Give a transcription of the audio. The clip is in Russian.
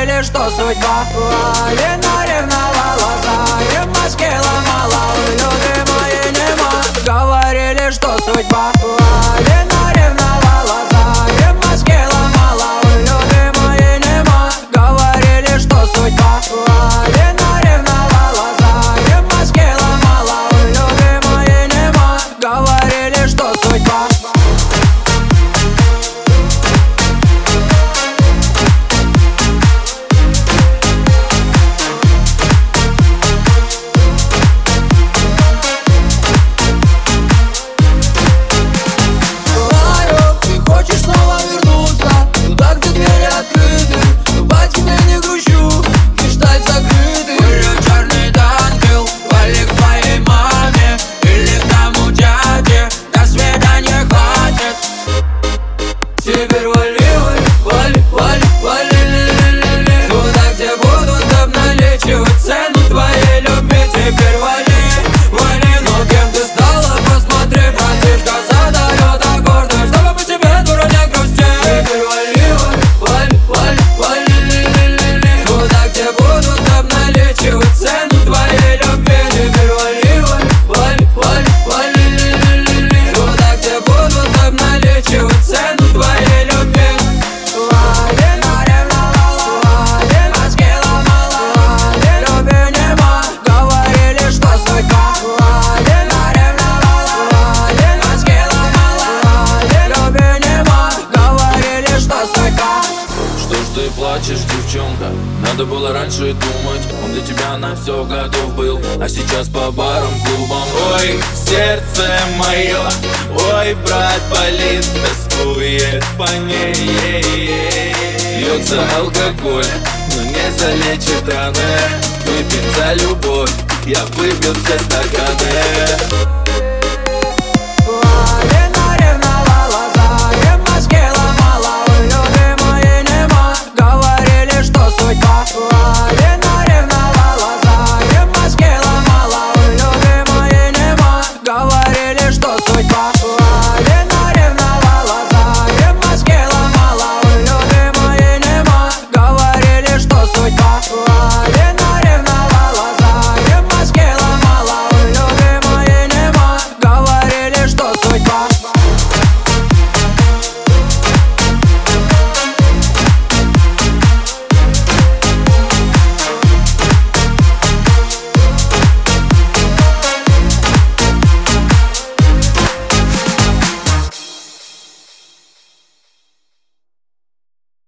Говорили, что судьба. Лена ревновала, за в Москве ломала, у любимой нема. Говорили, что судьба. Лена ревновала, за в Москве ломала, у любимой нема. Говорили, что судьба. Лена ревновала, за в Москве ломала, у любимой нема. Говорили, что судьба. Теперь вали, вали, вали, вали, ли-ли-ли-ли. Туда, где будут обналичивать цену твоей любви. Теперь вали, вали, но кем ты стала, посмотри. Братишка задает аккорды, чтобы по тебе, дура, не грусти. Теперь вали, вали, вали, вали, ли-ли-ли-ли. Туда, где будут обналичивать цену твоей любви. Теперь вали, вали, вали, вали, ли-ли-ли-ли. Туда, где будут обналичивать цену твоей любви. Лена ревновала, Лена в Москве ломала, любви нема. Говорили, что судьба. Лена ревновала, Лена в Москве ломала, любви нема. Говорили, что судьба. Что ж ты плачешь, девчонка? Надо было раньше думать. Он для тебя на все готов был, а сейчас по барам, клубам. Ой, сердце мое, ой, брат болит, тоскует по ней. Льется алкоголь, но не залечит раны. Выпить за любовь, я выпил все стаканы. Лена ревновала, за в Москве ломала, у любимой нема. Говорили, что судьба. Лена ревновала, за в Москве ломала, у любимой нема. Говорили, что судьба.